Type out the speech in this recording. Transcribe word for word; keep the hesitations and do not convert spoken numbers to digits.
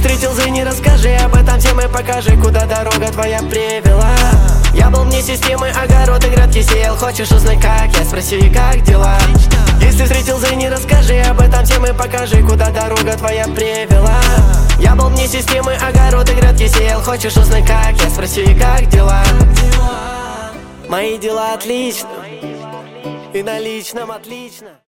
встретил Зыни, расскажи об этом всем и покажи, куда дорога твоя привела. Я был вне системы, огороды, грядки сеял. Хочешь узнать как? Я спроси, как дела? Если встретил Зыни, расскажи об этом всем и покажи, куда дорога твоя привела. Я был вне системы, огороды, грядки сеял. Хочешь узнать как? Я спроси, как дела? Мои дела отлично, и на личном отлично.